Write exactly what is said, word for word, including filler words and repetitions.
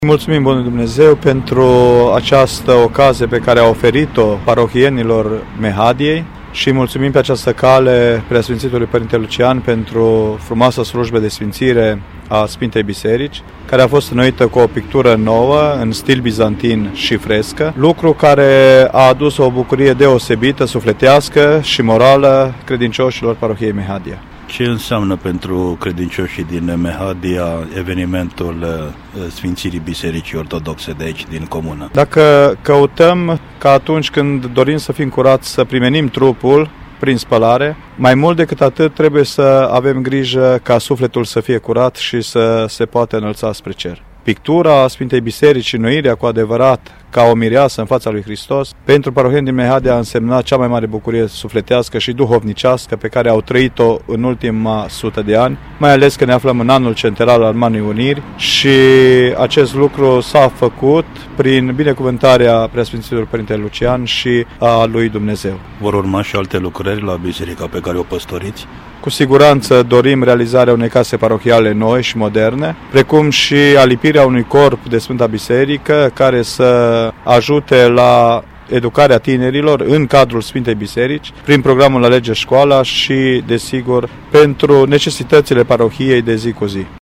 Mulțumim Bunului Dumnezeu pentru această ocazie pe care a oferit-o parohienilor Mehadiei și mulțumim pe această cale Preasfințitului Părinte Lucian pentru frumoasa slujbă de sfințire a Sfintei Biserici, care a fost înnoită cu o pictură nouă în stil bizantin și frescă, lucru care a adus o bucurie deosebită, sufletească și morală credincioșilor parohiei Mehadia. Ce înseamnă pentru credincioșii din Mehadia evenimentul Sfințirii Bisericii Ortodoxe de aici, din comună? Dacă căutăm ca atunci când dorim să fim curați să primenim trupul prin spălare, mai mult decât atât trebuie să avem grijă ca sufletul să fie curat și să se poată înălța spre cer. Pictura Sfintei Biserici, înnoirea cu adevărat ca o mireasă în fața lui Hristos, pentru parohieni din Mehadia a însemnat cea mai mare bucurie sufletească și duhovnicească pe care au trăit-o în ultima sută de ani, mai ales că ne aflăm în anul centenar al Marii Uniri și acest lucru s-a făcut prin binecuvântarea Preasfințitului Părinte Lucian și a lui Dumnezeu. Vor urma și alte lucrări la biserica pe care o păstoriți? Cu siguranță dorim realizarea unei case parohiale noi și moderne, precum și alipirea unui corp de Sfânta Biserică care să ajute la educarea tinerilor în cadrul Sfintei Biserici, prin programul Alege Școala și, desigur, pentru necesitățile parohiei de zi cu zi.